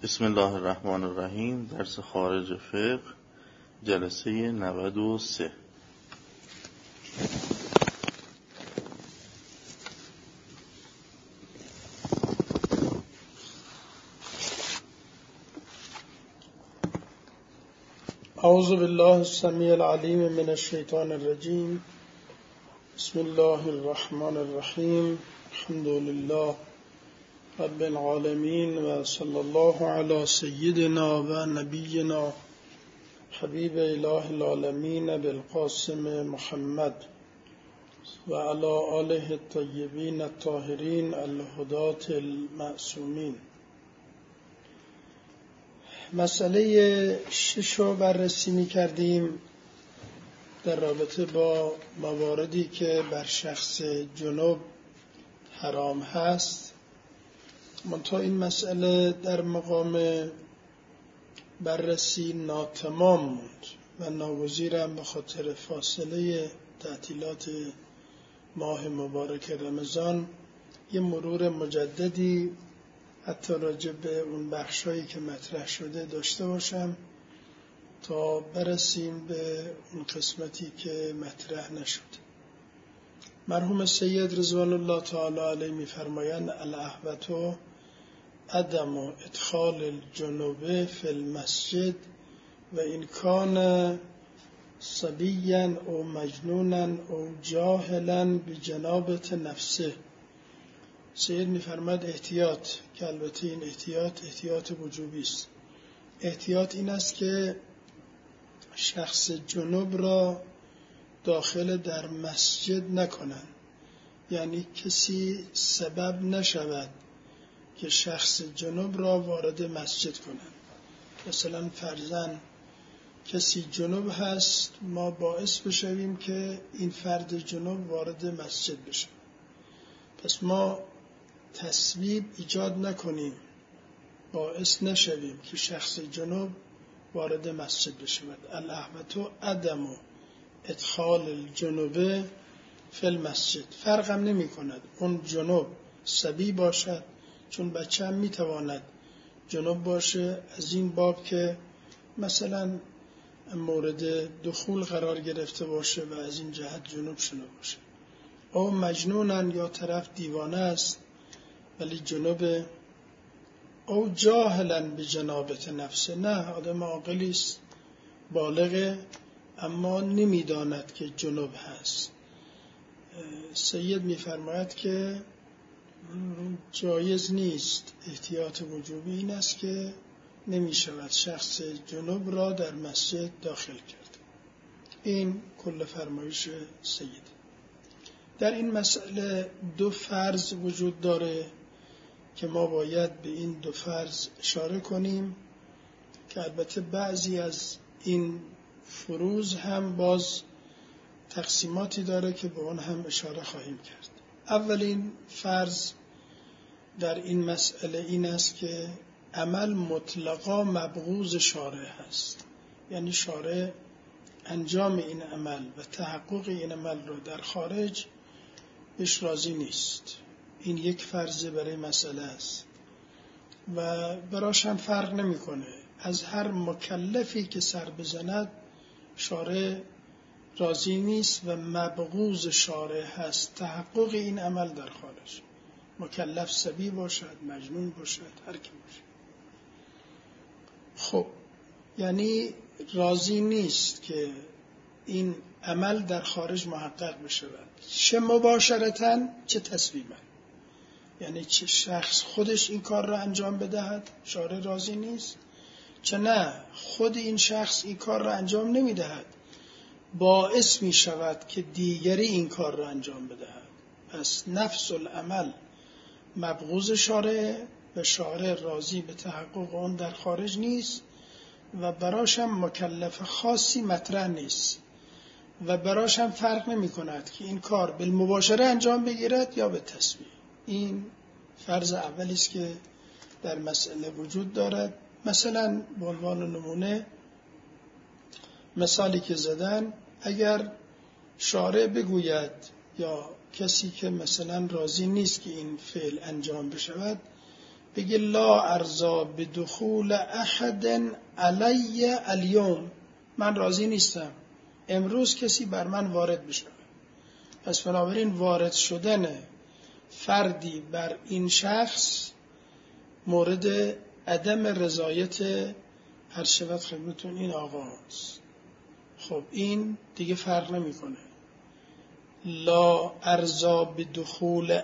بسم الله الرحمن الرحیم. درس خارج فقه جلسه 93. اعوذ بالله السمیع العلیم من الشیطان الرجیم. بسم الله الرحمن الرحیم. الحمد لله رب العالمین و صلی الله علی سیدنا و نبینا حبیب اله العالمین بالقاسم محمد و علی آله الطیبین الطاهرین الهداة المعصومین. مسئله 6 رو بررسی می کردیم در رابطه با مواردی که بر شخص جنوب حرام هست. منتها این مسئله در مقام بررسی ناتمام موند و ناگزیرم به خاطر فاصله تعطیلات ماه مبارک رمضان یه مرور مجددی حتی راجع به اون بخشایی که مطرح شده داشته باشم تا برسیم به اون قسمتی که مطرح نشد. مرحوم سید رضوان الله تعالی علیه می‌فرمایند الاحوط عدم ادخال الجنوب فی المسجد و این کان صبیا او مجنونا او جاهلا بجنابة نفسه. سید می‌فرماید احتیاط، که البته این احتیاط وجوبی است. احتیاط این است که شخص جنوب را داخل در مسجد نکنند، یعنی کسی سبب نشود که شخص جنوب را وارد مسجد کنند. مثلا فرضاً کسی جنوب هست، ما باعث بشویم که این فرد جنوب وارد مسجد بشه. پس ما تصویب ایجاد نکنیم، باعث نشویم که شخص جنوب وارد مسجد بشود. الاحوط عدم ادخال الجنوب فی المسجد. فرقم نمی کند اون جنوب صبی باشد، چون بچه هم می تواند جنوب باشه، از این باب که مثلا مورد دخول قرار گرفته باشه و از این جهت جنوب شده باشه. او مجنونن، یا طرف دیوانه است ولی جنوب. او جاهلا بجنابة نفسه، نه آدم عاقلی است بالغه اما نمیداند که جنوب هست. سید میفرماید که جایز نیست. احتیاط وجوبی این است که نمی شود شخص جنوب را در مسجد داخل کرد. این کل فرمایش سید. در این مسئله 2 فرض وجود داره که ما باید به این 2 فرض اشاره کنیم که البته بعضی از این فروض هم باز تقسیماتی داره که به اون هم اشاره خواهیم کرد. اولین فرض در این مسئله این است که عمل مطلقا مبغوض شارع هست، یعنی شارع انجام این عمل و تحقق این عمل رو در خارج بهش راضی نیست. این یک فرض برای مسئله است و براش هم فرق نمی‌کنه. از هر مکلفی که سر بزند شارع راضی نیست و مبغوض شارع هست تحقق این عمل در خارج. مکلف صبی باشد، مجنون باشد، هر کی باشد. خب یعنی راضی نیست که این عمل در خارج محقق بشود، چه مباشرتاً چه تصویباً. یعنی چه شخص خودش این کار را انجام بدهد شارع راضی نیست، چه نه خود این شخص این کار را انجام نمیدهد، باعث می شود که دیگری این کار را انجام بدهد. پس نفس العمل مبغوض شارع و شارع راضی به تحقق اون در خارج نیست و براش هم مکلف خاصی مطرح نیست و براش هم فرق نمی کند که این کار بالمباشره انجام بگیرد یا به تصویب. این فرض اولی است که در مسئله وجود دارد. مثلا به عنوان نمونه مثالی که زدن، اگر شارع بگوید یا کسی که مثلا راضی نیست که این فعل انجام بشود بگه لا ارضا بدخول احد علی الیوم، من راضی نیستم امروز کسی بر من وارد بشه. پس بنابراین وارد شدن فردی بر این شخص مورد عدم رضایت هر شود خدمتون این آقاست. خب این دیگه فرق نمیکنه. لا ارضا بدخول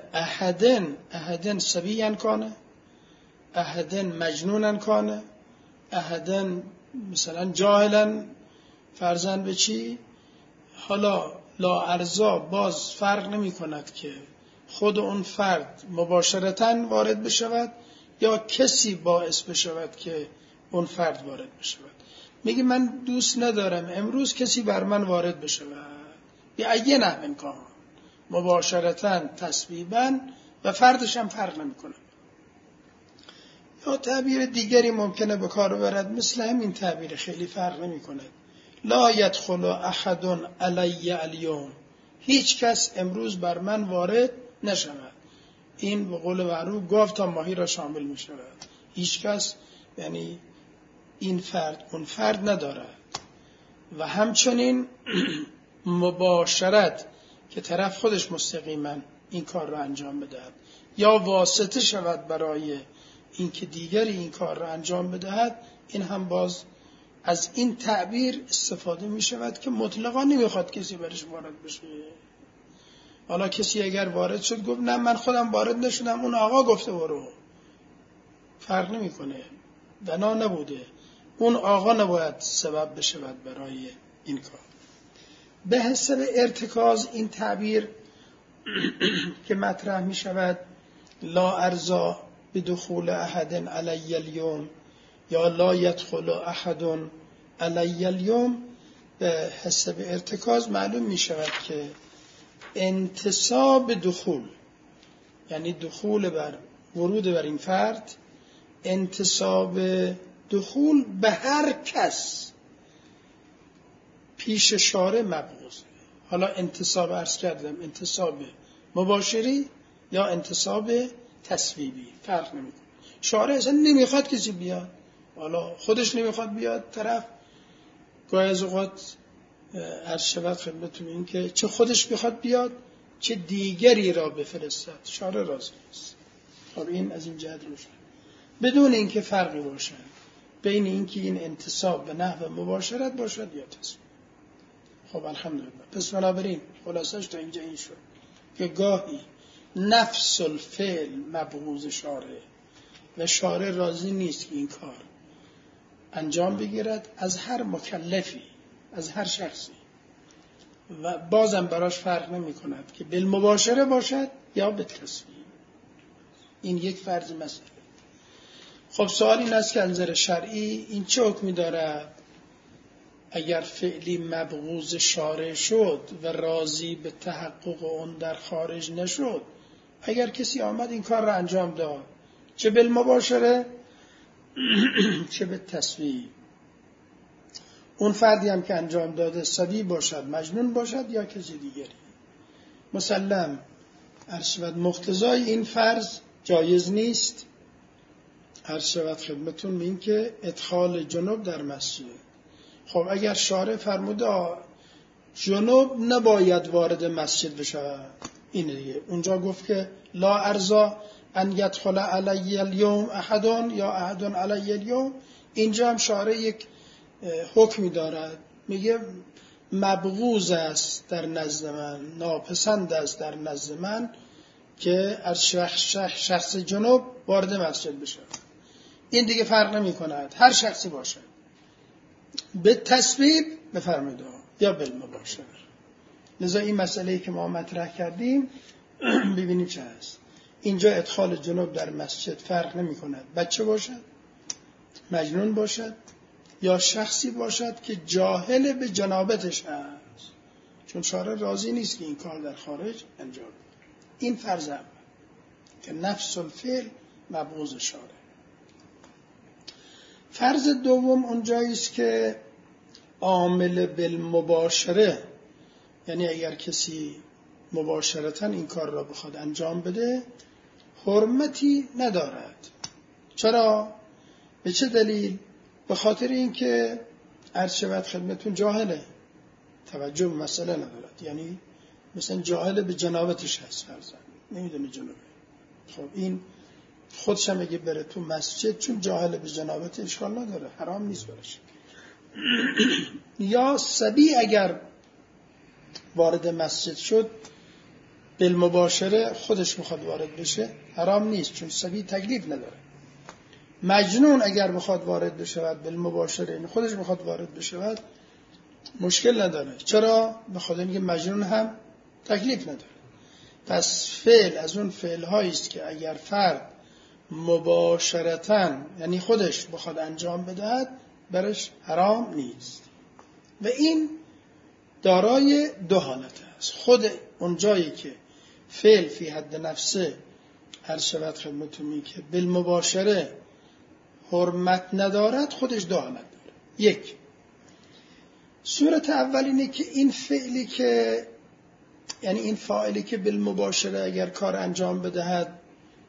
احدن صبیًا کانه، احدن مجنونن کانه، احدن مثلا جاهلن، فرضاً به چی؟ حالا لا ارضا باز فرق نمی کند که خود اون فرد مباشرتاً وارد بشود یا کسی باعث بشود که اون فرد وارد بشود. میگه من دوست ندارم امروز کسی بر من وارد بشود، بی ایه نحو کان، مباشرتاً، تسبیباً و فردش هم فرق نمی کند. یا تعبیر دیگری ممکنه به کار برد، مثل همین تعبیر خیلی فرق نمی کند. لا یدخل احد علی الیوم، هیچ کس امروز بر من وارد نشود. این به قول معروف گاو تا ماهی را شامل می شود. هیچ کس یعنی این فرد اون فرد ندارد. و همچنین مباشرت که طرف خودش مستقیما این کار را انجام بدهد یا واسطه شود برای اینکه دیگری این کار را انجام بدهد، این هم باز از این تعبیر استفاده می شود که مطلقا نمیخواد کسی برش وارد بشه. حالا کسی اگر وارد شد گفت نه من خودم وارد نشدم، اون آقا گفته برو، فرق نمیکنه، بنا نبوده، اون آقا نباید سبب بشود برای این کار. به حسب ارتکاز این تعبیر که مطرح می شود لا ارضا بدخول احد علی الیوم یا لا یدخل احد علی الیوم، به حسب ارتکاز معلوم می شود که انتصاب دخول، یعنی دخول بر ورود بر این فرد، انتصاب دخول به هر کس پیش شارع مبغوضه. حالا انتصاب عرض کردم انتصاب مباشری یا انتصاب تسبیبی فرق نمیکنه. شارع اصلا نمیخواد کسی بیاد، حالا خودش نمیخواد بیاد، طرف گاهی از اوقات عرض شود خدمتتون این که چه خودش بخواد بیاد چه دیگری را بفرستد، شارع راضی است. خب این از این جهت روشن، بدون اینکه فرقی باشد بین اینکه این انتصاب به نحو مباشرت باشد یا تسبیب. خب الحمدلله. پس بنابراین خلاصش تا اینجا این شد که گاهی نفس الفعل مبغوض شارع و شارع راضی نیست که این کار انجام بگیرد از هر مکلفی، از هر شخصی، و بازم براش فرق نمی کند که بالمباشره باشد یا به تسبیب. این یک فرض مسئله. خب سوال این است که از نظر شرعی این چه حکمی دارد اگر فعلی مبغوض شارع شد و راضی به تحقق اون در خارج نشد؟ اگر کسی آمد این کار را انجام داد چه بالمباشره چه به تسبیب، اون فردی هم که انجام داده صبی باشد، مجنون باشد یا کسی دیگری، مسلم عرض شود مقتضای این فرض جایز نیست. عرض شود خدمتون این که ادخال جنوب در مسجد. خب اگر شارع فرموده جنوب نباید وارد مسجد بشود، اینه دیگه. اونجا گفت که لا ارضا ان یدخل علی الیوم احد یا احد علی الیوم، اینجا هم شارع یک حکمی دارد، میگه مبغوض است در نزد من، ناپسند است در نزد من که از شخص جنوب وارد مسجد بشه. این دیگه فرق نمی کند هر شخصی باشه، به تسبیب بفرمایید یا بالمباشره. لذا این مسئله‌ای که ما مطرح کردیم ببینید چه هست. اینجا ادخال جنوب در مسجد فرق نمی کند بچه باشد، مجنون باشد یا شخصی باشد که جاهل به جنابتش هست، چون شارع راضی نیست که این کار در خارج انجام بده. این فرض اول که نفس الفعل مبغوض شارع. فرض دوم اونجایی است که عامل بالمباشره، یعنی اگر کسی مباشرتاً این کار را بخواد انجام بده حرمتی ندارد، چرا؟ به چه دلیل؟ به خاطر اینکه عرض شود خدمتون جاهله، توجه به مسئله ندارد، یعنی مثلا جاهل به جنابتش هست، فرضاً نمیدونه جنابه. خب این خودش هم اگه بره تو مسجد چون جاهل به جنابت اشکال نداره، حرام نیست برش. یا صبی اگر وارد مسجد شد بالمباشره خودش میخواد وارد بشه، حرام نیست چون صبی تکلیف نداره. مجنون اگر بخواد وارد بشود بالمباشره، این خودش بخواد وارد بشود، مشکل نداره. چرا؟ بخاطر اینکه مجنون هم تکلیف نداره. پس فعل از اون فعل هایی است که اگر فرد مباشرتاً یعنی خودش بخواد انجام بدهد برش حرام نیست. و این دارای دو حالت است. خود اون جایی که فعل فی حد نفسه هر شود خدمتون که بالمباشره حرمت ندارد، خودش دو حالت داره. یک، صورت اول اینه که این فعلی که یعنی این فاعلی که بالمباشره اگر کار انجام بدهد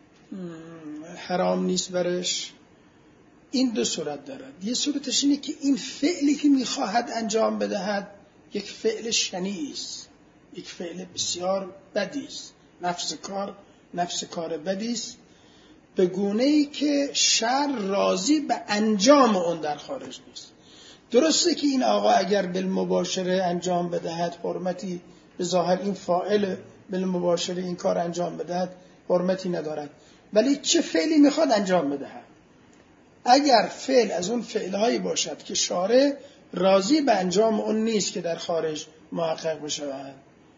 حرام نیست برش. این دو صورت دارد. یه صورتش اینه که این فعلی که میخواهد انجام بدهد یک فعل شنیع است، یک فعل بسیار بدی است، نفس کار بدی است، به گونه‌ای که شرع راضی به انجام اون در خارج نیست. درسته که این آقا اگر بالمباشره انجام بدهد حرمتی به ظاهر این فاعل بالمباشره این کار انجام بدهد حرمتی ندارد، ولی چه فعلی میخواد انجام بدهد؟ اگر فعل از اون فعلهایی باشد که شارع راضی به انجام اون نیست که در خارج محقق بشود،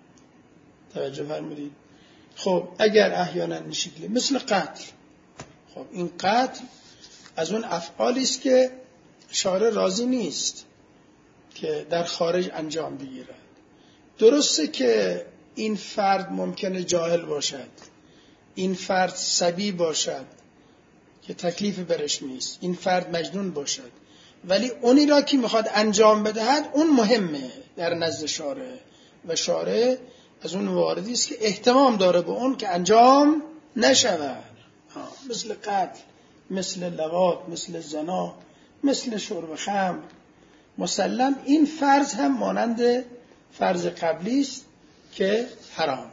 توجه فرمودید؟ خب اگر احیانا این شکلی مثل قتل، خب این قتل از اون افعالی است که شارع راضی نیست که در خارج انجام بگیرد. درسته که این فرد ممکنه جاهل باشد، این فرد صبی باشد که تکلیف برش نیست، این فرد مجنون باشد، ولی اونی را که میخواد انجام بدهد اون مهمه در نزد شارع و شارع از اون واردی است که اهتمام داره به اون که انجام نشود. مثل قتل، مثل لواط، مثل زنا، مثل شرب خمر. مسلم این فرض هم مانند فرض قبلی است که حرامه.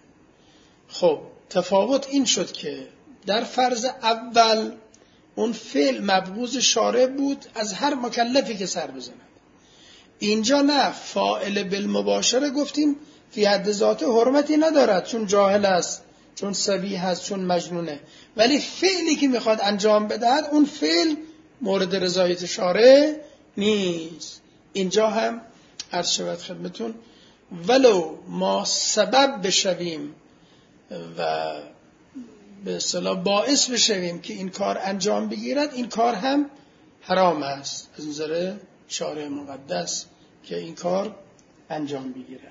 خب تفاوت این شد که در فرض اول اون فعل مبغوض شارع بود از هر مکلفی که سر بزند. اینجا نه، فاعل بالمباشره گفتیم فی حد ذاته حرمتی ندارد چون جاهل است، چون صبی هست، چون مجنونه، ولی فعلی که میخواد انجام بدهد اون فعل مورد رضایت شارع نیست. اینجا هم عرض شود خدمتون ولو ما سبب بشویم و به اصطلاح باعث بشویم که این کار انجام بگیرد، این کار هم حرام است از نظر شارع مقدس که این کار انجام بگیرد،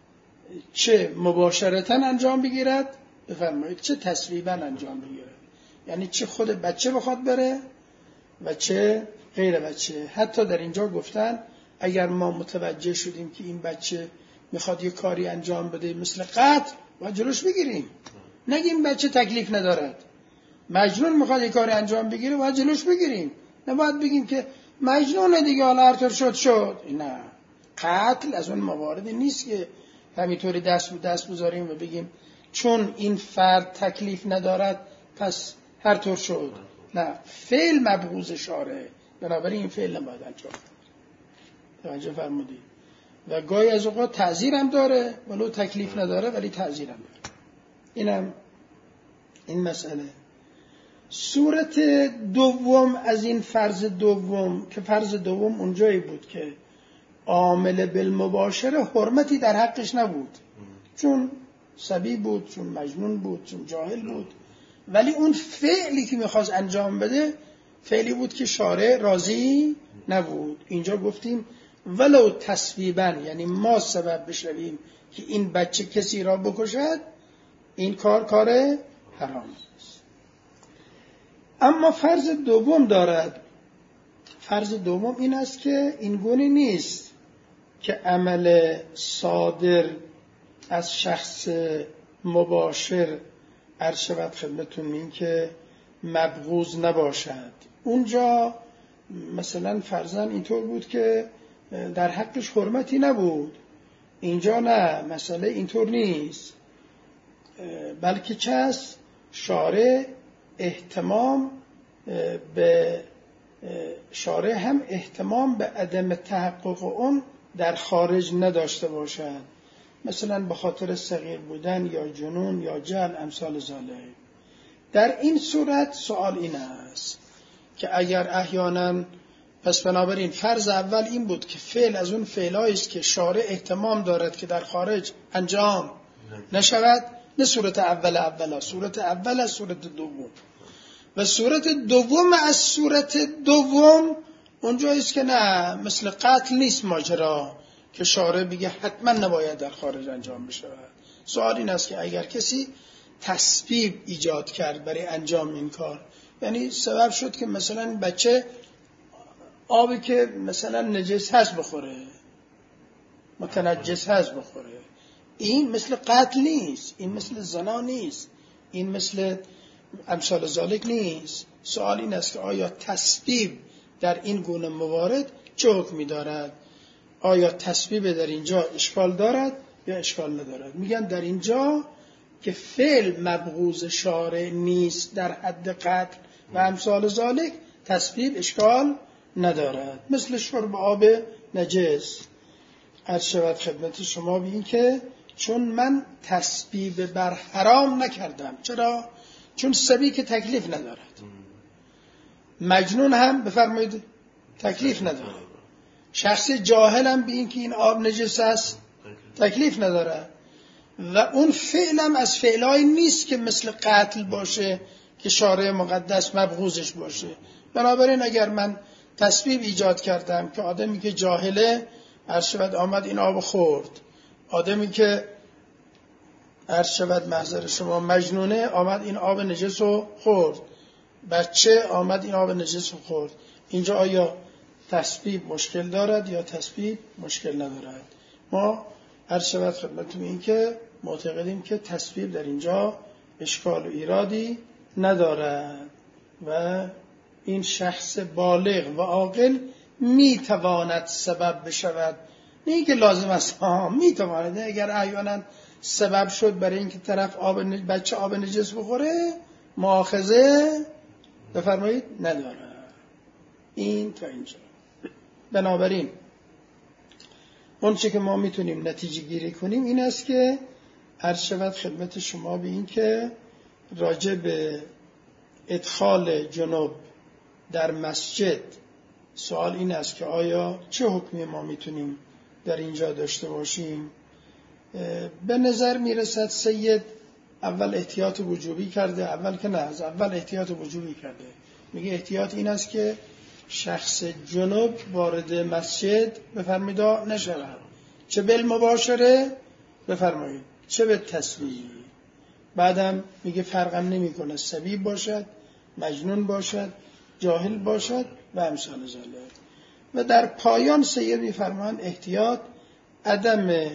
چه مباشرتاً انجام بگیرد بفرمایید، چه تصویباً انجام بگیرد، یعنی چه خود بچه بخواد بره و چه غیر بچه. حتی در اینجا گفتن اگر ما متوجه شدیم که این بچه میخواد یه کاری انجام بده مثل قتل و جلوش بگیریم، نگیم بچه تکلیف ندارد. مجنون میخواد یه کاری انجام بگیره و جلوش بگیریم، نباید بگیم که مجنون دیگه حالا هر طور شد. نه، قتل از اون مواردی نیست که همینطوری دست بذاریم و بگیم چون این فرد تکلیف ندارد پس هر طور شد. نه، فعل مبغوض شارع، بنابراین این فعل نباید انجام بشه. توجه فرمودید؟ و گاهی از اوقات تعزیر هم داره ولو تکلیف نداره، ولی تعزیر هم داره. اینم این مسئله. صورت دوم از این فرض دوم که فرض دوم اونجایی بود که عامل بالمباشره حرمتی در حقش نبود، چون صبی بود، چون مجنون بود، چون جاهل بود، ولی اون فعلی که میخواست انجام بده فعلی بود که شارع راضی نبود. اینجا گفتیم ولو تصویباً، یعنی ما سبب بشویم که این بچه کسی را بکشد، این کار حرام است. اما فرض دوم دارد. فرض دوم این است که این گونه نیست که عمل صادر از شخص مباشر عرض شود خدمتون این که مبغوض نباشد. اونجا مثلا فرضاً اینطور بود که در حقش حرمتی نبود، اینجا نه، مسئله اینطور نیست، بلکه کس شارع اهتمام به شارع هم اهتمام به عدم تحقق اون در خارج نداشته باشد، مثلا به خاطر صغیر بودن یا جنون یا جهل امثال ذالک. در این صورت سوال این است که اگر احیانا، پس بنابراین فرض اول این بود که فعل از اون فعلایی است که شارع اهتمام دارد که در خارج انجام نشود، نه صورت اول، صورت اول از صورت دوم، و صورت دوم از صورت دوم اونجاییست که نه، مثل قتل نیست ماجرا که شارع بگه حتما نباید در خارج انجام بشود. سوال این است که اگر کسی تسبیب ایجاد کرد برای انجام این کار، یعنی سبب شد که مثلا بچه آبی که مثلا نجس هست بخوره، متنجس هست بخوره، این مثل قتل نیست، این مثل زنا نیست، این مثل امثال ذالک نیست. سوال این است که آیا تسبیب در این گونه موارد چه حکمی دارد؟ آیا تسبیب در اینجا اشکال دارد یا اشکال ندارد؟ میگن در اینجا که فعل مبغوض شارع نیست در حد قتل و امثال ذالک، تسبیب اشکال ندارد. مثل شرب آب نجس. عرض شود خدمت شما بین که چون من تسبیب بر حرام نکردم. چرا؟ چون سبی که تکلیف ندارد، مجنون هم بفرمایید تکلیف ندارد، شخص جاهل هم به این که این آب نجس است تکلیف ندارد، و اون فعلم از فعلای نیست که مثل قتل باشه که شارع مقدس مبغوضش باشه. بنابراین اگر من تسبیب ایجاد کردم که آدمی که جاهله عرض شود آمد این آب خورد، آدمی که عرض شود محضر شما مجنونه آمد این آب نجس رو خورد، بچه آمد این آب نجس رو خورد، اینجا آیا تسبیب مشکل دارد یا تسبیب مشکل ندارد؟ ما عرض شود خدمتتون این که معتقدیم که تسبیب در اینجا اشکال و ایرادی ندارد و این شخص بالغ و عاقل میتواند سبب بشود، نه اینکه لازم است، میتواند. اگر احیانا سبب شد برای اینکه طرف بچه آب نجس بخوره، مؤاخذه بفرمایید نداره. این تا اینجا. بنابراین اون چه که ما میتونیم نتیجه گیری کنیم این است که عرض شود خدمت شما به این که راجع به ادخال جنوب در مسجد سوال این است که آیا چه حکمی ما میتونیم در اینجا داشته باشیم. به نظر میرسد سید اول احتیاط وجوبی کرده، اول که نه، از اول احتیاط وجوبی کرده. میگه احتیاط این است که شخص جنوب وارد مسجد بفرمایید نشود، چه بالمباشره بفرمایید چه به تسبیح. بعدم میگه فرقم نمی کنه سبیب باشد، مجنون باشد، جاهل باشد و امثال ذالک. و در پایان سید میفرمان احتیاط عدم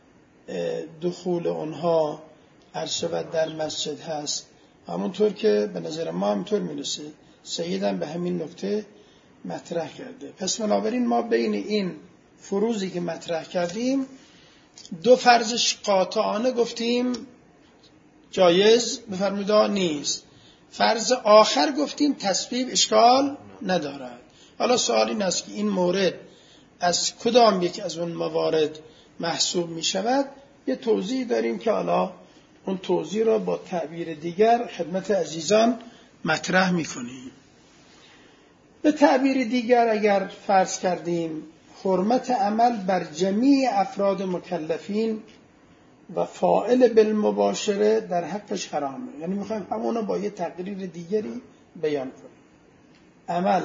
دخول اونها عرض شود در مسجد هست، همونطور که به نظر ما همونطور میرسه سیدم به همین نکته مطرح کرده. پس بنابراین ما بین این فروضی که مطرح کردیم دو فرضش قاطعانه گفتیم جایز بفرمایید نیست، فرض آخر گفتیم تسبیب اشکال ندارد. حالا سوال این است که این مورد از کدام یک از اون موارد محسوب می شود؟ یه توضیح داریم که حالا اون توضیح را با تعبیر دیگر خدمت عزیزان مطرح می کنیم. به تعبیر دیگر اگر فرض کردیم حرمت عمل بر جمیع افراد مکلفین و فاعل بالمباشره در حقش حرامه، یعنی میخوایم همونو با یه تقریر دیگری بیان کنیم. عمل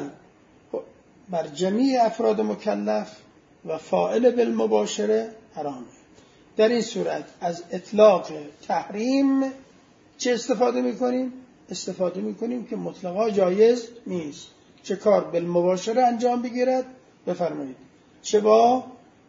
بر جمیع افراد مکلف و فاعل بالمباشره حرامه. در این صورت از اطلاق تحریم چه استفاده میکنیم؟ استفاده میکنیم که مطلقا جایز نیست، چه کار بالمباشره انجام بگیرد بفرمایید، چه با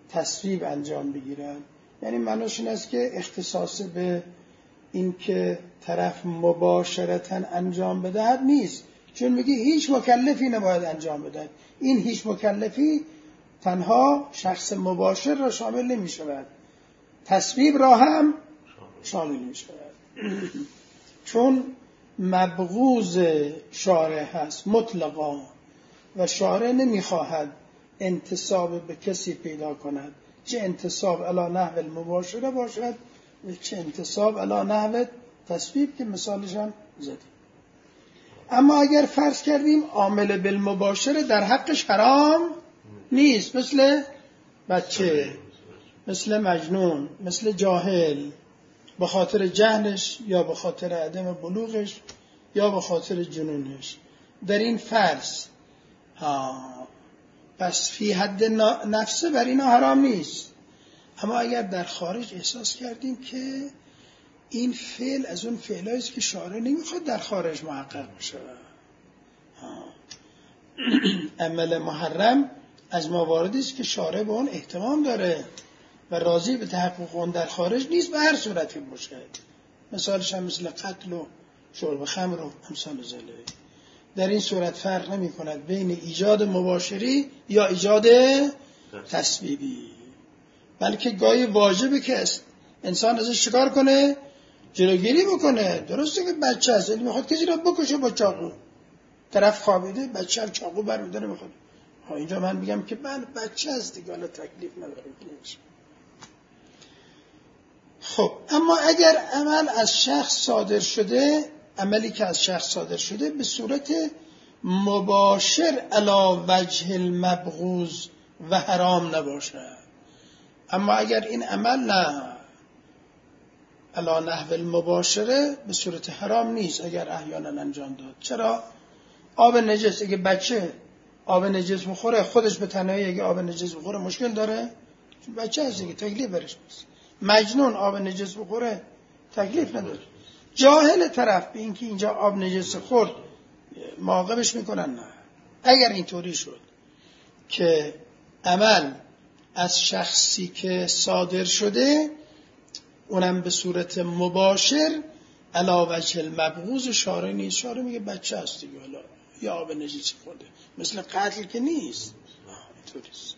تسبیب انجام بگیرد. یعنی معناش این است که اختصاص به این که طرف مباشرتاً انجام بدهد نیست، چون میگه هیچ مکلفی نباید انجام بدهد. این هیچ مکلفی تنها شخص مباشر را شامل نمی شود، تصویب را هم شامل می شود. چون مبغوض شارع هست مطلقا و شارع نمی خواهد انتصاب به کسی پیدا کند، چه انتصاب علی نحو المباشره باشد و چه انتصاب علی نحو تصویب که مثالش هم زدیم. اما اگر فرض کردیم عامل بالمباشره در حقش حرام نیست، مثل بچه، مثل مجنون، مثل جاهل، به خاطر جهلش یا به خاطر عدم بلوغش یا به خاطر جنونش، در این فرض پس فی حد نفسه بر اینا حرام نیست. اما اگر در خارج احساس کردیم که این فعل از اون فعلایی است که شارع نمیخواد در خارج محقق بشه، عمل محرم از مواردی است که شارع به اون اهتمام داره و راضی به تحقق اون در خارج نیست به هر صورتی باشه. مثالش هم مثل قتل و شرب خمر و امثال ذلک. در این صورت فرق نمی کند بین ایجاد مباشری یا ایجاد تسبیبی، بلکه گاهی واجبه که انسان ازش شکار کنه، جلوگیری بکنه. درسته که بچه هست میخواد کسی را بکشه با چاقو، طرف خوابیده بچه هم چاقو برمیداره میخواد. اینجا من میگم که بچه هست دیگه، حالا تکلیف نداره. خب اما اگر عمل از شخص صادر شده، عملی که از شخص صادر شده به صورت مباشر علی وجه المبغوض و حرام نباشه، اما اگر این عمل نه علی نحو المباشره به صورت حرام نیست اگر احیانا انجام داد. چرا؟ آب نجس، اگه بچه آب نجس بخوره خودش به تنهایی اگه آب نجس بخوره مشکل داره؟ چون بچه هست دیگه، تکلیف برش نیست. مجنون آب نجس بخوره تکلیف نداره. جاهل طرف به اینکه اینجا آب نجس خورد معاقبش میکنن؟ نه. اگر اینطوری شد که عمل از شخصی که صادر شده اونم به صورت مباشر علی وجه المبغوض، شارع نیست. شارع میگه بچه هست دیگه، حالا یا آب نجس خورده، مثل قتل که نیست. اینطوریست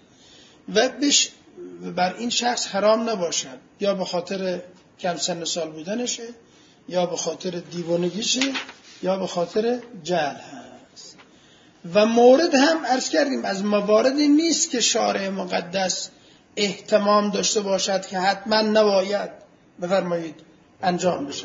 و بر این شخص حرام نباشد، یا به خاطر کم سن سال بودنشه، یا به خاطر دیوانگیشه، یا به خاطر جهل هست. و مورد هم عرض کردیم از مواردی نیست که شارع مقدس اهتمام داشته باشد که حتما نباید بفرمایید انجام بشه.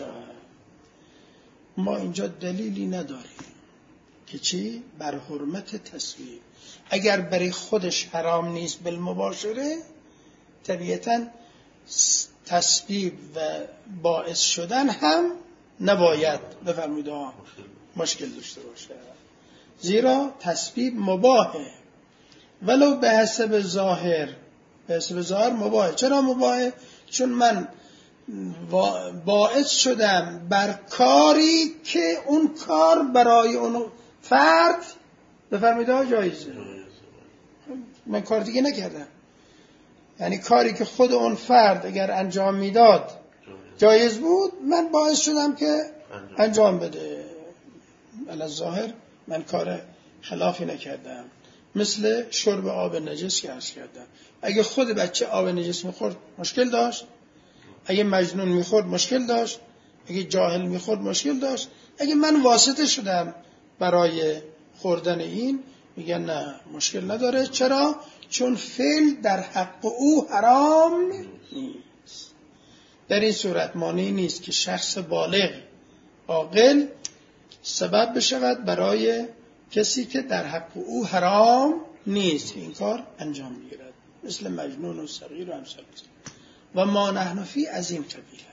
ما اینجا دلیلی نداریم که چی؟ بر حرمت تصویب. اگر برای خودش حرام نیست بالمباشره، طبیعتاً تصویب و باعث شدن هم نباید بفرمایید مشکل داشته باشه، زیرا تصویب مباحه ولو به حسب ظاهر. به حسب ظاهر مباحه. چرا مباحه؟ چون من باعث شدم بر کاری که اون کار برای اون فرد بفرمایید جایزه. من کار دیگه نکردم، یعنی کاری که خود اون فرد اگر انجام میداد جایز بود، من باعث شدم که انجام بده. علی ظاهر من کار خلافی نکردم. مثل شرب آب نجس که عرض کردم، اگه خود بچه آب نجس میخورد مشکل داشت، اگه مجنون میخورد مشکل داشت، اگه جاهل میخورد مشکل داشت. اگه من واسطه شدم برای خوردن این، میگن نه مشکل نداره. چرا؟ چون فعل در حق او حرام نیست. در این صورت مانعی نیست که شخص بالغ عاقل سبب بشود برای کسی که در حق او حرام نیست این کار انجام بگیرد، مثل مجنون و صغیر و امثال. و ما نحن فی از این قبیله.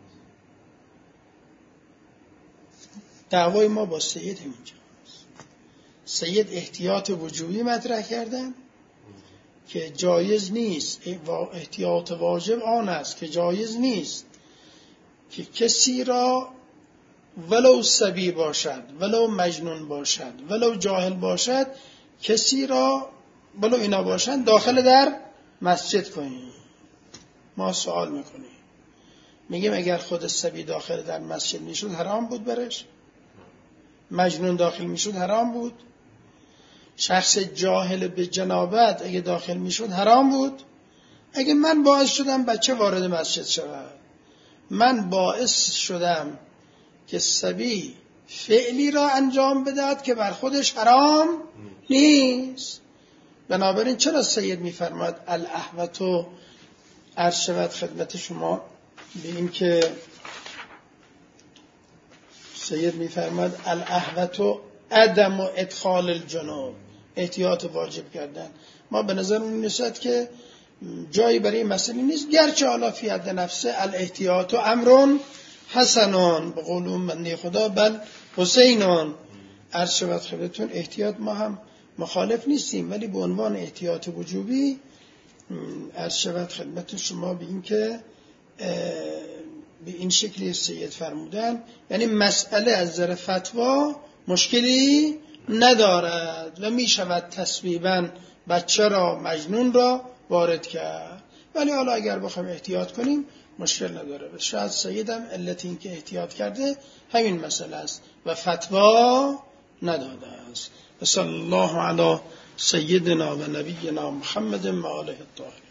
دعوای ما با سید همینجا. سید احتیاط وجوبی مطرح کردن که جایز نیست، احتیاط واجب آن است که جایز نیست که کسی را ولو صبی باشد، ولو مجنون باشد، ولو جاهل باشد، کسی را ولو اینا باشند داخل در مسجد کنی. ما سوال میکنیم میگیم اگر خود صبی داخل در مسجد میشد حرام بود برش؟ مجنون داخل میشد حرام بود؟ شخص جاهل به جنابت اگه داخل میشد حرام بود؟ اگه من باعث شدم بچه وارد مسجد شود، من باعث شدم که صبی فعلی را انجام بدهد که بر خودش حرام نیست. بنابراین چرا سید میفرماید الاحوط، عرض شود خدمت شما به این که سید میفرماید الاحوط عدم و ادخال الجنوب، احتیاط واجب کردن. ما به نظر اون نسبت که جایی برای مسئله نیست، گرچه حالا فی حد نفسه الاحتیاط امر حسنون به قول اون بنده خدا بل حسینون. عرض شود خدمتتون احتیاط ما هم مخالف نیستیم، ولی به عنوان احتیاط وجوبی عرض شود خدمت شما به این که به این شکلی سید فرمودن، یعنی مسئله از نظر فتوا مشکلی ندارد و می شود تصویباً بچه را مجنون را وارد کرد، ولی حالا اگر بخوایم احتیاط کنیم مشکل نداره. شاید سیدم علت این که احتیاط کرده همین مسئله است و فتوا نداده است. صلی الله علی سیدنا و نبینا محمد و آله الطاهرین.